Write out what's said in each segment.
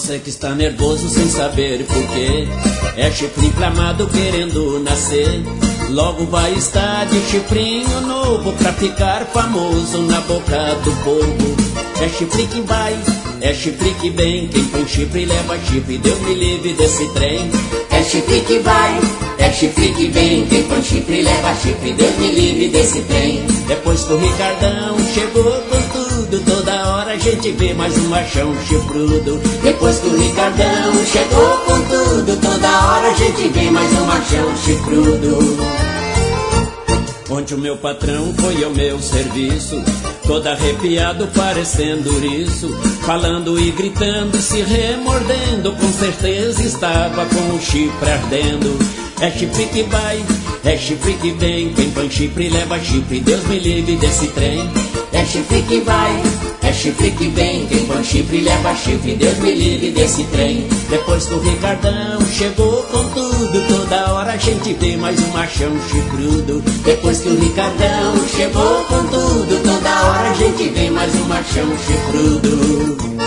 Você que está nervoso sem saber porquê, é chifre inflamado querendo nascer. Logo vai estar de chifrinho novo pra ficar famoso na boca do povo. É chifre que vai, é chifre que vem, quem põe chifre leva chifre, Deus me livre desse trem. É chifre que vai, é chifre que vem, quem põe chifre leva chifre, Deus me livre desse trem. Depois que o Ricardão chegou com tudo, toda hora a gente vê mais um machão chifrudo. Depois que o Ricardão chegou com tudo, toda hora a gente vê mais um machão chifrudo. Onde o meu patrão foi ao meu serviço, todo arrepiado parecendo ouriço, falando e gritando, se remordendo, com certeza estava com o chifre ardendo. É chifre que vai, é chifre que vem, quem põe chifre leva chifre, Deus me livre desse trem. É chifre que vai, é chifre que vem, quem põe chifre leva chifre, Deus me livre desse trem. Depois que o Ricardão chegou com tudo, toda hora a gente vê mais um machão chifrudo. Depois que o Ricardão chegou com tudo, toda hora a gente vê mais um machão chifrudo.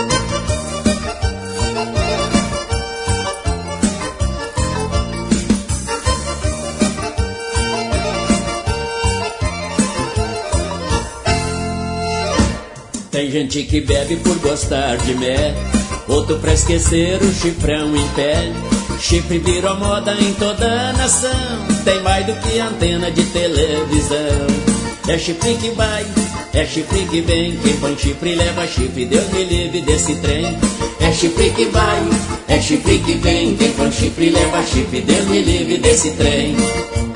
Tem gente que bebe por gostar de mé, outro pra esquecer o chifrão em pé. Chifre virou moda em toda a nação, tem mais do que antena de televisão. É chifre que vai, é chifre que vem, quem põe chifre leva chifre, Deus me livre desse trem. É chifre que vai, é chifre que vem, quem põe chifre leva chifre, Deus me livre desse trem.